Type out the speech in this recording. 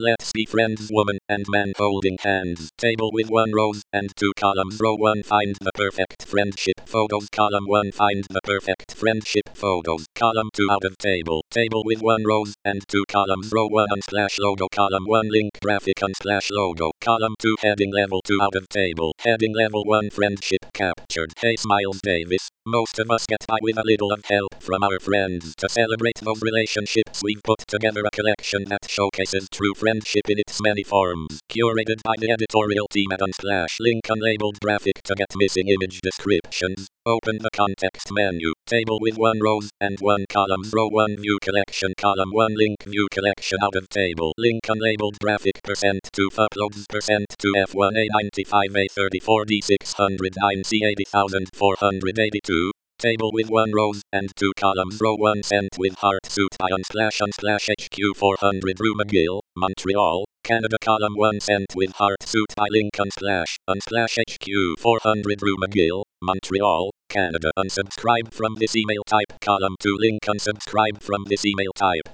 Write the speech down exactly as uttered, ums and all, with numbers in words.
Let's be friends. Woman and man holding hands. Table with one rows and two columns. Row one, find the perfect friendship photos. Column one, find the perfect friendship photos. Column two, out of table. Table with one rows and two columns. Row one, slash logo. Column one, link graphic slash logo. Column two, heading level two, out of table. Heading level one, friendship captured. Hey Miles Davis. Most of us get by with a little of help from our friends. To celebrate those relationships, we've put together a collection that showcases true friendship in its many forms. Curated by the editorial team at Unsplash. Link unlabeled graphic to get missing image descriptions. Open the context menu. Table with one rows and one columns. Row one, view collection. Column one, link view collection. Out of table. Link unlabeled graphic. Percent two uploads. Percent two F one A ninety-five A thirty-four D six oh nine C eighty thousand four hundred eighty-two. Table with one rows and two columns. Row one, sent with heart suit by Unsplash. Unsplash H Q four hundred Rue McGill, Montreal, Canada. Column one, sent with heart suit by link Unsplash. Unsplash H Q four hundred Rue McGill, Montreal, Canada. Unsubscribe from this email type. Column two, link unsubscribe from this email type.